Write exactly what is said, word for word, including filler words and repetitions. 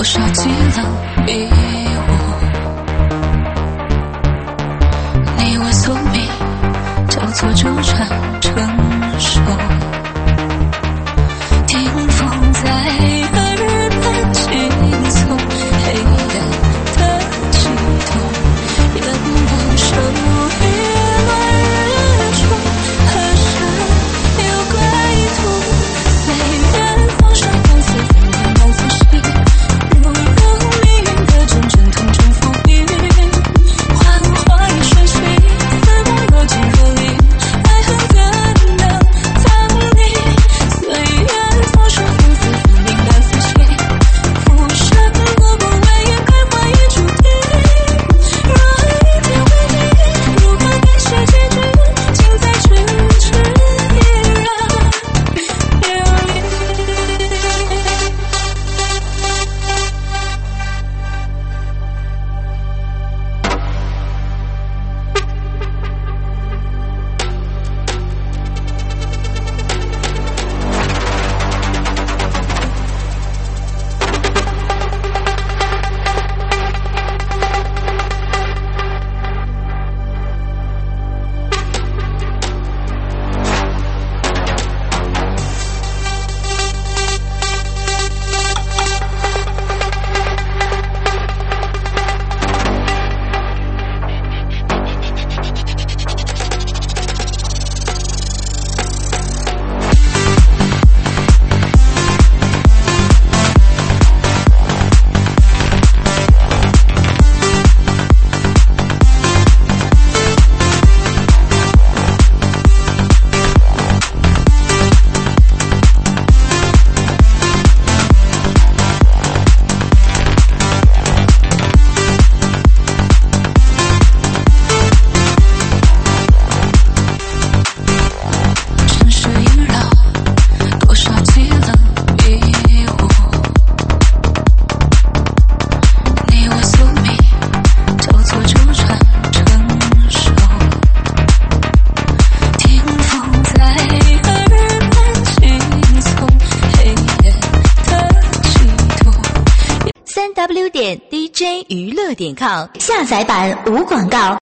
多少激浪逼我，你为宿命交错纠缠成熟，听风在和日的轻松，黑夜的悸动，眼望手一乱日出，何时有归途？岁月放手放肆放眼难复习，如入命运的阵阵痛中伏笔，幻化一瞬息，似梦若即若离，爱恨更能藏匿。岁月放手放肆放眼难复习，浮生多不为眼开花已注定。若一天为你，如何感谢结局？尽在咫尺一人流离。 三 w 点 d j 娱乐点 com 下载版无广告。